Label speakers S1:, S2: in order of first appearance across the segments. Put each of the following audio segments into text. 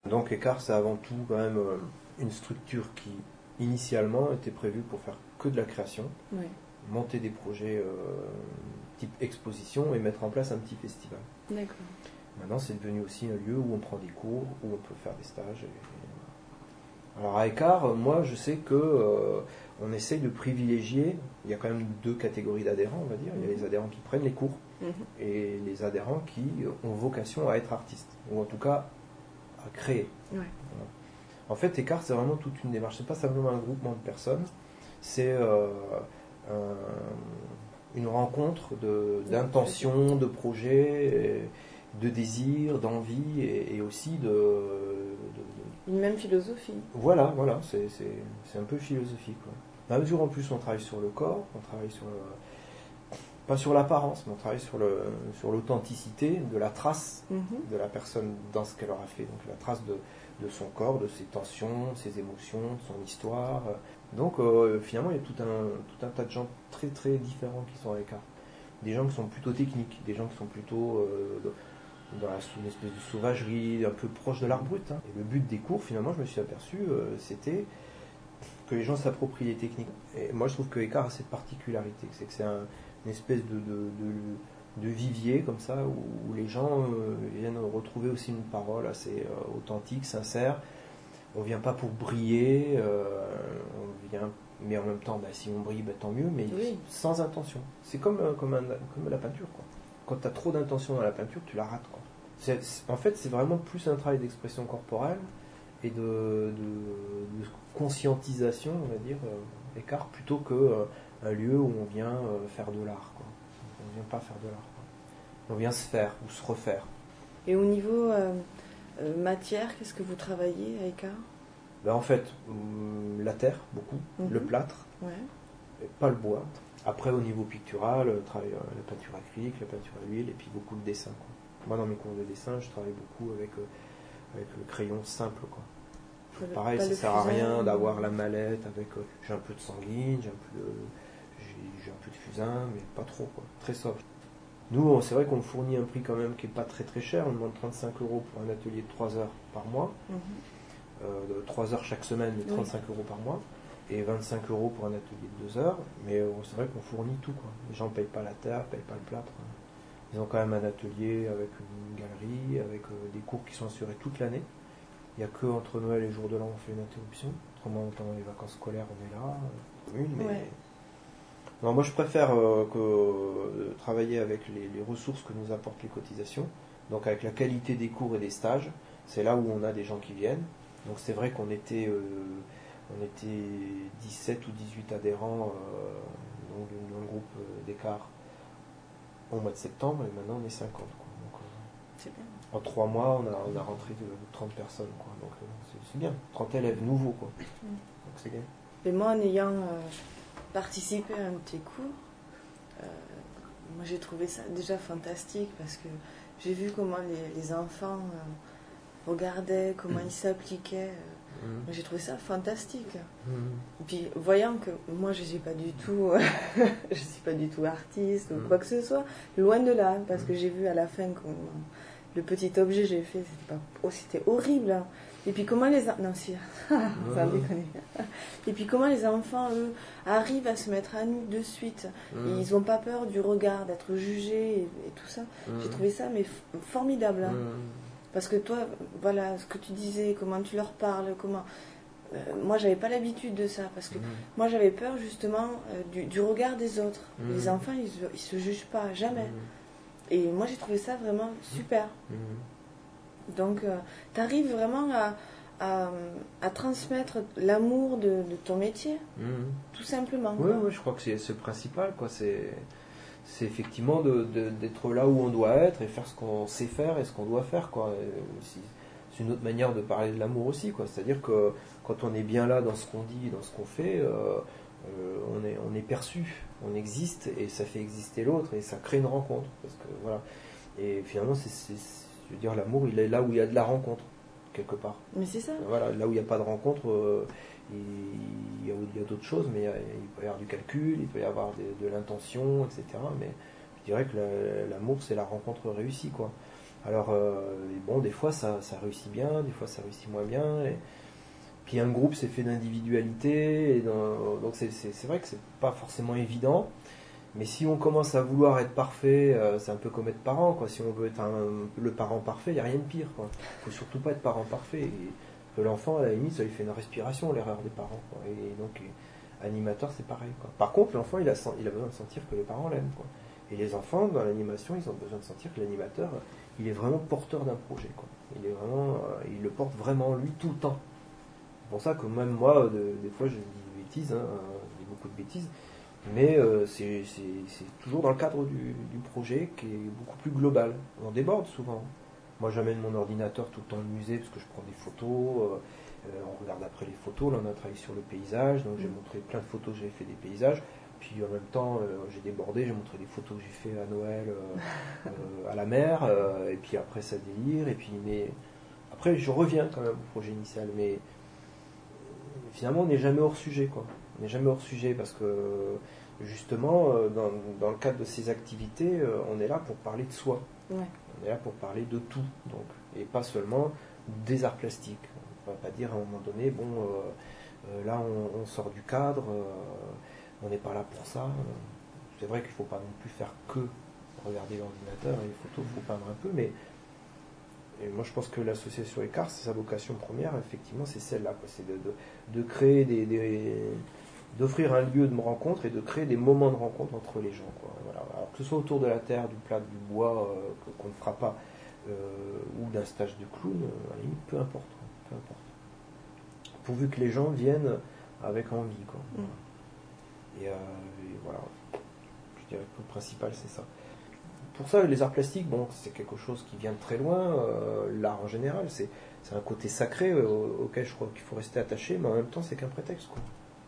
S1: Donc Écart, c'est avant tout quand même une structure qui, initialement, était prévue pour faire que de la création,
S2: Oui.
S1: monter des projets type exposition et mettre en place un petit festival.
S2: D'accord.
S1: Maintenant, c'est devenu aussi un lieu où on prend des cours, où on peut faire des stages. Alors à Écart, moi, je sais que on essaye de privilégier. Il y a quand même deux catégories d'adhérents, on va dire. Il y a les adhérents qui prennent les cours et les adhérents qui ont vocation à être artistes, ou en tout cas à créer.
S2: Ouais.
S1: Voilà. En fait, Écart, c'est vraiment toute une démarche. C'est pas simplement un groupement de personnes. C'est une rencontre d'intentions, de projets, de désirs, d'envie et aussi
S2: une même philosophie.
S1: Voilà, c'est un peu philosophique. Quoi. Dans la mesure en plus, on travaille sur le corps, on travaille sur pas sur l'apparence, mais on travaille sur l'authenticité de la trace de la personne dans ce qu'elle aura fait. Donc la trace de son corps, de ses tensions, ses émotions, de son histoire. Donc finalement, il y a tout un tas de gens très très différents qui sont à l'écart. Des gens qui sont plutôt techniques, des gens qui sont plutôt dans une espèce de sauvagerie, un peu proche de l'art brut. Hein. Et le but des cours, finalement, je me suis aperçu, c'était que les gens s'approprient les techniques. Et moi, je trouve que Écart a cette particularité, c'est que c'est une espèce de vivier comme ça, où les gens viennent retrouver aussi une parole assez authentique, sincère. On vient pas pour briller, on vient, mais en même temps, si on brille, tant mieux, mais sans intention. C'est comme la peinture, quoi. Quand tu as trop d'intention dans la peinture, tu la rates, quoi. En fait, c'est vraiment plus un travail d'expression corporelle et de conscientisation, on va dire, Écart, plutôt qu'un lieu où on vient faire de l'art, quoi. On ne vient pas faire de l'art, quoi. On vient se faire ou se refaire.
S2: Et au niveau matière, qu'est-ce que vous travaillez à Écart?
S1: En fait, la terre, beaucoup, le plâtre, pas le bois. Après, au niveau pictural, travaille la peinture acrylique, la peinture à l'huile, et puis beaucoup de dessin, quoi. Moi, dans mes cours de dessin, je travaille beaucoup avec le crayon simple, quoi. Pareil, ça ne sert à rien d'avoir la mallette avec... j'ai un peu de sanguine, j'ai un peu de fusain, mais pas trop, quoi. Très sobre. Nous, c'est vrai qu'on fournit un prix quand même qui n'est pas très très cher. On demande 35 € pour un atelier de 3 heures par mois. 3 heures chaque semaine, mais 35 € par mois. Et 25 € pour un atelier de 2 heures. Mais c'est vrai qu'on fournit tout, quoi. Les gens ne payent pas la terre, ne payent pas le plâtre. Ils ont quand même un atelier avec une galerie, avec des cours qui sont assurés toute l'année. Il n'y a que entre Noël et le jour de l'an on fait une interruption. Autrement, pendant les vacances scolaires, on est là. Mais... Non, moi, je préfère travailler avec les ressources que nous apportent les cotisations. Donc, avec la qualité des cours et des stages. C'est là où on a des gens qui viennent. Donc, c'est vrai qu'on était 17 ou 18 adhérents dans le groupe d'Écart au mois de septembre. Et maintenant, on est 50. Quoi. Donc,
S2: c'est bien.
S1: En 3 mois, on a rentré de 30 personnes. Quoi. Donc, c'est bien. 30 élèves nouveaux. Quoi. Donc, c'est bien.
S2: Et moi, en ayant participer à un de tes cours, moi j'ai trouvé ça déjà fantastique parce que j'ai vu comment les enfants regardaient, comment ils s'appliquaient. J'ai trouvé ça fantastique. Et puis voyant que moi je suis pas du tout, je suis pas du tout artiste ou quoi que ce soit, loin de là, parce que j'ai vu à la fin le petit objet que j'ai fait, c'était horrible. Hein. Et puis comment non si, ça déconne. Et puis comment les enfants eux arrivent à se mettre à nu de suite. Et ils n'ont pas peur du regard, d'être jugés et tout ça. J'ai trouvé ça mais formidable. Hein. Parce que toi, voilà ce que tu disais, comment tu leur parles, comment. Moi, j'avais pas l'habitude de ça parce que moi, j'avais peur justement du regard des autres. Les enfants, ils se jugent pas jamais. Et moi, j'ai trouvé ça vraiment super. Donc, tu arrives vraiment à transmettre l'amour de ton métier, tout simplement.
S1: Oui, je crois que c'est le principal, quoi. C'est effectivement d'être là où on doit être et faire ce qu'on sait faire et ce qu'on doit faire, quoi. C'est une autre manière de parler de l'amour aussi, quoi. C'est-à-dire que quand on est bien là dans ce qu'on dit, dans ce qu'on fait, on est perçu, on existe et ça fait exister l'autre et ça crée une rencontre. Parce que, voilà. Et finalement, je veux dire, l'amour, il est là où il y a de la rencontre, quelque part.
S2: Mais c'est ça.
S1: Voilà, là où il n'y a pas de rencontre, il y a d'autres choses, mais il peut y avoir du calcul, il peut y avoir de l'intention, etc. Mais je dirais que l'amour, c'est la rencontre réussie, quoi. Alors, bon, des fois ça réussit bien, des fois ça réussit moins bien. Puis un groupe c'est fait d'individualité, donc c'est vrai que c'est pas forcément évident. Mais si on commence à vouloir être parfait, c'est un peu comme être parent, quoi. Si on veut être le parent parfait, il n'y a rien de pire, quoi. Faut surtout pas être parent parfait. Et que l'enfant, à la limite, ça lui fait une respiration, l'erreur des parents, quoi. Et donc, animateur, c'est pareil, quoi. Par contre, l'enfant, il a besoin de sentir que les parents l'aiment, quoi. Et les enfants, dans l'animation, ils ont besoin de sentir que l'animateur, il est vraiment porteur d'un projet, quoi. Il le porte vraiment en lui tout le temps. C'est pour ça que même moi, des fois, je dis des bêtises, hein, je dis beaucoup de bêtises. Mais c'est toujours dans le cadre du projet qui est beaucoup plus global. On déborde souvent. Moi j'amène mon ordinateur tout le temps au musée parce que je prends des photos, on regarde après les photos, là on a travaillé sur le paysage, donc j'ai montré plein de photos que j'avais fait des paysages, puis en même temps j'ai débordé, j'ai montré des photos que j'ai fait à Noël à la mer, et puis après ça délire, et puis mais après je reviens quand même au projet initial, mais finalement on n'est jamais hors sujet, quoi. On n'est jamais hors sujet parce que justement, dans le cadre de ces activités, on est là pour parler de soi.
S2: Ouais.
S1: On est là pour parler de tout, donc, et pas seulement des arts plastiques. On ne va pas dire à un moment donné, bon, là on sort du cadre, on n'est pas là pour ça. C'est vrai qu'il ne faut pas non plus faire que regarder l'ordinateur et les photos, il faut peindre un peu, mais et moi je pense que l'association Écart, sa vocation première, effectivement, c'est celle-là, quoi. C'est de créer d'offrir un lieu de rencontre et de créer des moments de rencontre entre les gens, quoi. Voilà. Alors que ce soit autour de la terre, du plat, du bois, qu'on ne fera pas, ou d'un stage de clown, à la limite, peu importe. Pourvu que les gens viennent avec envie, quoi. Et voilà. Je dirais que le principal, c'est ça. Pour ça, les arts plastiques, bon, c'est quelque chose qui vient de très loin. L'art en général, c'est un côté sacré auquel je crois qu'il faut rester attaché, mais en même temps, c'est qu'un prétexte, quoi.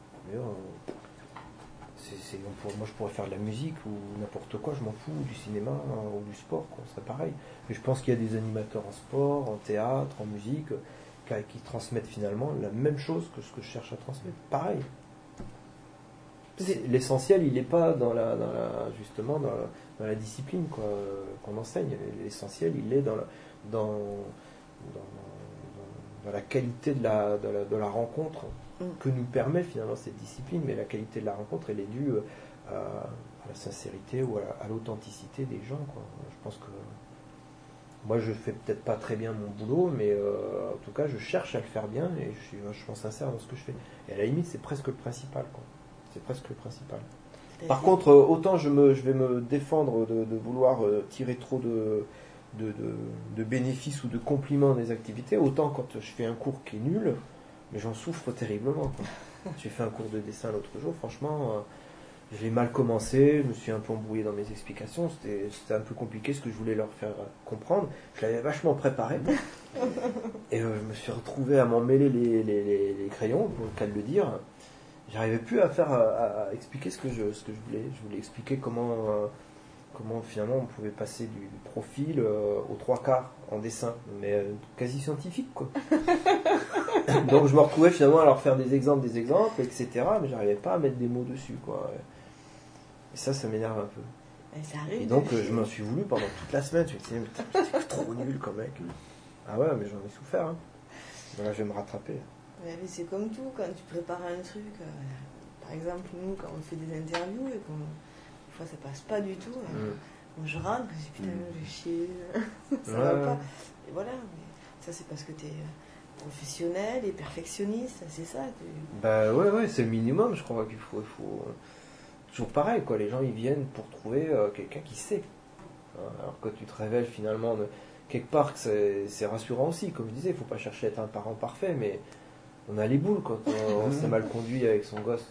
S1: Moi je pourrais faire de la musique ou n'importe quoi, je m'en fous, du cinéma ou du sport, quoi, ce serait pareil. Mais je pense qu'il y a des animateurs en sport, en théâtre, en musique, qui transmettent finalement la même chose que ce que je cherche à transmettre. Pareil. L'essentiel, il n'est pas justement dans la discipline, quoi, qu'on enseigne. L'essentiel, il est dans la qualité de la rencontre que nous permet finalement cette discipline, mais la qualité de la rencontre, elle est due à la sincérité ou à l'authenticité des gens, quoi. Je pense que moi je fais peut-être pas très bien mon boulot, mais en tout cas je cherche à le faire bien et je suis vachement sincère dans ce que je fais. Et à la limite c'est presque le principal, quoi. C'est presque le principal. Par contre, autant je vais me défendre de vouloir tirer trop de bénéfices ou de compliments des activités, autant quand je fais un cours qui est nul, mais j'en souffre terriblement, quoi. J'ai fait un cours de dessin l'autre jour, franchement, j'ai mal commencé, je me suis un peu embrouillé dans mes explications, c'était un peu compliqué ce que je voulais leur faire comprendre. Je l'avais vachement préparé, et je me suis retrouvé à m'en mêler les crayons, pour le cas de le dire. J'arrivais plus à expliquer ce que je voulais. Je voulais expliquer comment finalement on pouvait passer du profil aux trois quarts en dessin, mais quasi scientifique, quoi. Donc je me retrouvais finalement à leur faire des exemples, etc. Mais j'arrivais pas à mettre des mots dessus, quoi. Et ça m'énerve un peu. Et donc je m'en suis voulu pendant toute la semaine. Je me disais, mais t'es trop nul comme mec. Ah ouais, mais j'en ai souffert, hein. Voilà, je vais me rattraper.
S2: Mais c'est comme tout, quand tu prépares un truc, par exemple nous quand on fait des interviews et des fois ça passe pas du tout, moi je rentre, je dis putain j'ai chié, ça va pas, et voilà, mais ça c'est parce que tu es professionnel et perfectionniste, c'est ça.
S1: Bah ouais, c'est le minimum, je crois qu'il faut toujours pareil, quoi. Les gens ils viennent pour trouver quelqu'un qui sait, alors que tu te révèles finalement quelque part que c'est rassurant aussi, comme je disais, il faut pas chercher à être un parent parfait, mais on a les boules quand on s'est mal conduit avec son gosse.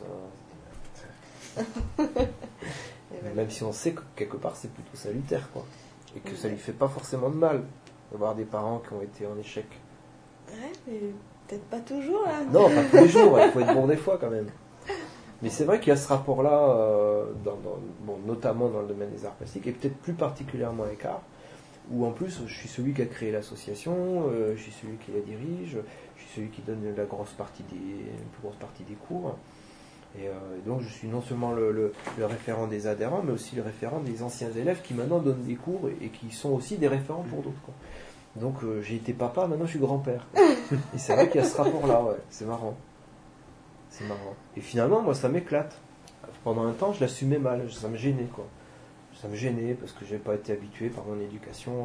S1: Même si on sait que quelque part c'est plutôt salutaire, quoi. Et que ça lui fait pas forcément de mal d'avoir des parents qui ont été en échec.
S2: Ouais, mais peut-être pas toujours, là.
S1: Non, pas tous les jours, il faut être bon des fois quand même. Mais c'est vrai qu'il y a ce rapport-là, notamment dans le domaine des arts plastiques, et peut-être plus particulièrement à Écart, où en plus je suis celui qui a créé l'association, je suis celui qui la dirige, je suis celui qui donne la plus grosse partie des cours. Et donc je suis non seulement le référent des adhérents, mais aussi le référent des anciens élèves qui maintenant donnent des cours et qui sont aussi des référents pour d'autres, quoi. Donc j'ai été papa, maintenant je suis grand-père, quoi. Et c'est vrai qu'il y a ce rapport-là, ouais, c'est marrant. C'est marrant. Et finalement, moi, ça m'éclate. Pendant un temps, je l'assumais mal, ça me gênait, quoi. Ça me gênait parce que je n'avais pas été habitué par mon éducation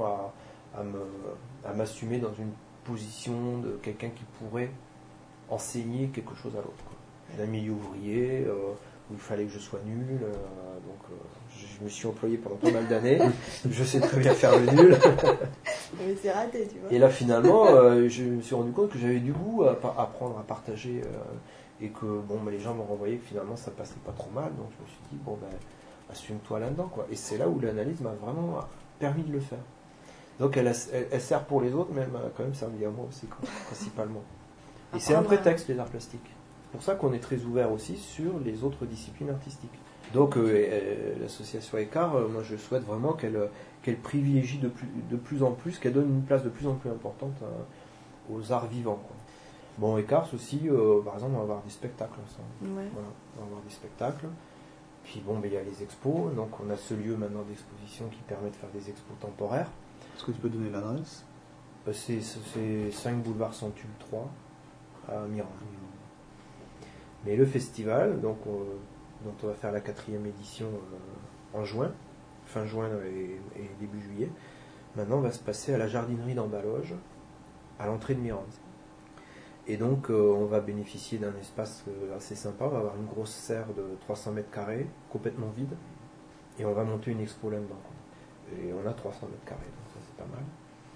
S1: à m'assumer dans une position de quelqu'un qui pourrait enseigner quelque chose à l'autre, quoi. D'un milieu ouvrier, où il fallait que je sois nul. Je me suis employé pendant pas mal d'années. Je sais très bien faire le nul.
S2: Mais c'est raté, tu vois.
S1: Et là, finalement, je me suis rendu compte que j'avais du goût à apprendre, à partager. Et que les gens m'ont renvoyé que finalement ça passait pas trop mal, donc je me suis dit assume-toi là-dedans, quoi. Et c'est là où l'analyse m'a vraiment permis de le faire. Donc elle sert pour les autres, mais elle m'a quand même servi à moi aussi, quoi, principalement. Et c'est un prétexte, les arts plastiques. C'est pour ça qu'on est très ouvert aussi sur les autres disciplines artistiques. Donc l'association Écart, moi je souhaite vraiment qu'elle privilégie de plus en plus, qu'elle donne une place de plus en plus importante aux arts vivants, quoi. Bon, Écart aussi, par exemple, on va avoir des spectacles ensemble.
S2: Ouais.
S1: Voilà, on va avoir des spectacles. Puis il y a les expos. Donc on a ce lieu maintenant d'exposition qui permet de faire des expos temporaires.
S3: Est-ce que tu peux donner l'adresse ?
S1: C'est 5 boulevard Centulle 3 à Mirande. Mais le festival, dont on va faire la 4e édition en juin, fin juin et début juillet, maintenant va se passer à la jardinerie d'Ambaloge, à l'entrée de Mirande. Et donc, on va bénéficier d'un espace assez sympa. On va avoir une grosse serre de 300 mètres carrés, complètement vide. Et on va monter une expo là-dedans, quoi. Et on a 300 mètres carrés, donc ça c'est pas mal.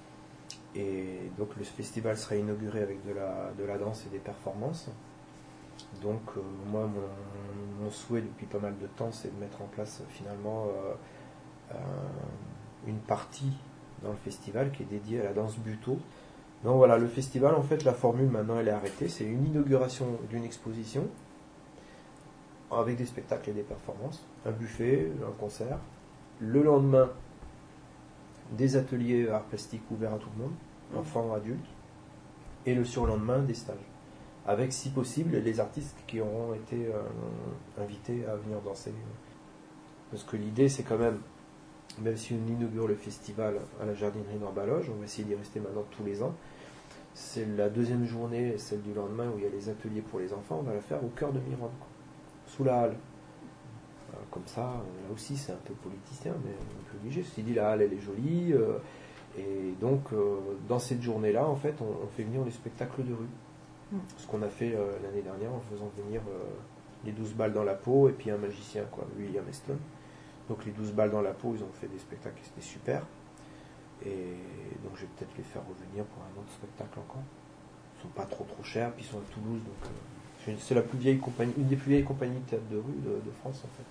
S1: Et donc, le festival sera inauguré avec de la danse et des performances. Donc, moi, mon souhait depuis pas mal de temps, c'est de mettre en place finalement une partie dans le festival qui est dédiée à la danse buto. Donc voilà, le festival, en fait, la formule maintenant elle est arrêtée. C'est une inauguration d'une exposition avec des spectacles et des performances, un buffet, un concert. Le lendemain, des ateliers arts plastiques ouverts à tout le monde, enfants, adultes. Et le surlendemain, des stages. Avec, si possible, les artistes qui auront été invités à venir danser. Parce que l'idée, c'est quand même si on inaugure le festival à la jardinerie d'Ambaloge, on va essayer d'y rester maintenant tous les ans. C'est la deuxième journée, celle du lendemain, où il y a les ateliers pour les enfants. On va la faire au cœur de Mirande, quoi, sous la halle. Comme ça, là aussi c'est un peu politicien, mais un peu obligé. Ceci dit, la halle elle est jolie. Et donc, dans cette journée-là, en fait, on fait venir les spectacles de rue. Ce qu'on a fait l'année dernière en faisant venir les 12 balles dans la peau et puis un magicien, quoi, William Eston. Donc les 12 balles dans la peau, ils ont fait des spectacles qui étaient super. Et donc je vais peut-être les faire revenir pour un autre spectacle encore. Ils sont pas trop chers, puis ils sont à Toulouse. Donc c'est la plus vieille compagnie, une des plus vieilles compagnies de théâtre de rue de France, en fait.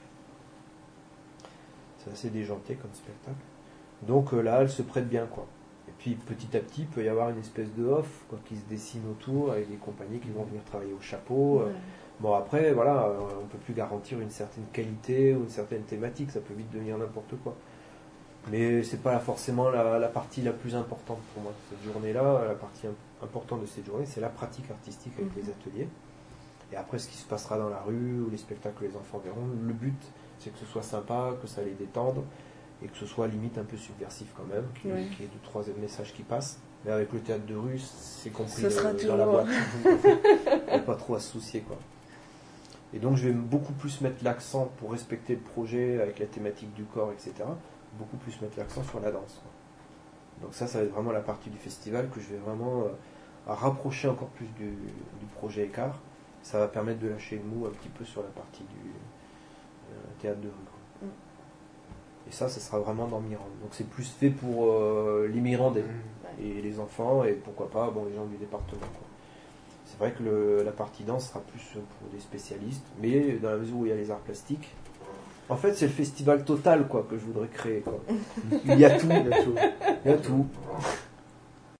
S1: C'est assez déjanté comme spectacle. Donc là, elle se prête bien, quoi. Et puis petit à petit, il peut y avoir une espèce de off, quoi, qui se dessine autour, avec des compagnies qui vont venir travailler au chapeau.
S2: Ouais.
S1: Bon, après, voilà, on ne peut plus garantir une certaine qualité ou une certaine thématique, ça peut vite devenir n'importe quoi. Mais c'est pas forcément la partie la plus importante pour moi. Cette journée-là, la partie importante de cette journée, c'est la pratique artistique avec les ateliers. Et après, ce qui se passera dans la rue, ou les spectacles que les enfants verront, le but, c'est que ce soit sympa, que ça les détende, et que ce soit limite un peu subversif quand même, qu'il y ait 2-3 messages qui passent. Mais avec le théâtre de rue, c'est compris dans la boîte. Il n'y a pas trop à se soucier, quoi. Et donc je vais beaucoup plus mettre l'accent, pour respecter le projet avec la thématique du corps, etc., beaucoup plus mettre l'accent sur la danse, quoi. Donc ça va être vraiment la partie du festival que je vais vraiment rapprocher encore plus du projet Écart. Ça va permettre de lâcher le mou un petit peu sur la partie du théâtre de rue, quoi. Et ça sera vraiment dans Mirande. Donc c'est plus fait pour les Mirandais et les enfants, et pourquoi pas les gens du département, quoi. C'est vrai que la partie danse sera plus pour des spécialistes, mais dans la mesure où il y a les arts plastiques, en fait c'est le festival total, quoi, que je voudrais créer, quoi. Il y a tout, il y a tout.